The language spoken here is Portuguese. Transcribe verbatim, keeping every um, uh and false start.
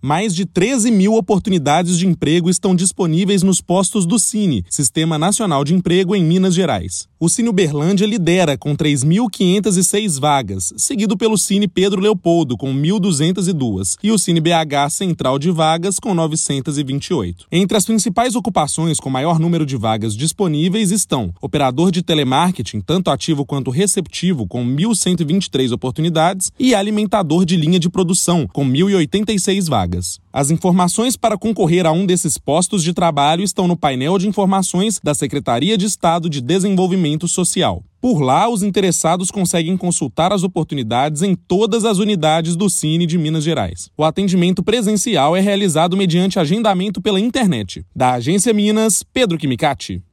Mais de treze mil oportunidades de emprego estão disponíveis nos postos do Cine, Sistema Nacional de Emprego em Minas Gerais. O Cine Uberlândia lidera com três mil quinhentas e seis vagas, seguido pelo Cine Pedro Leopoldo com mil duzentas e duas e o Cine B H Central de Vagas com novecentas e vinte e oito. Entre as principais ocupações com maior número de vagas disponíveis estão operador de telemarketing, tanto ativo quanto receptivo, com mil cento e vinte e três oportunidades, e alimentador de linha de produção, com mil e oitenta e seis vagas. As informações para concorrer a um desses postos de trabalho estão no painel de informações da Secretaria de Estado de Desenvolvimento Social. Por lá, os interessados conseguem consultar as oportunidades em todas as unidades do Cine de Minas Gerais. O atendimento presencial é realizado mediante agendamento pela internet. Da Agência Minas, Pedro Kimikati.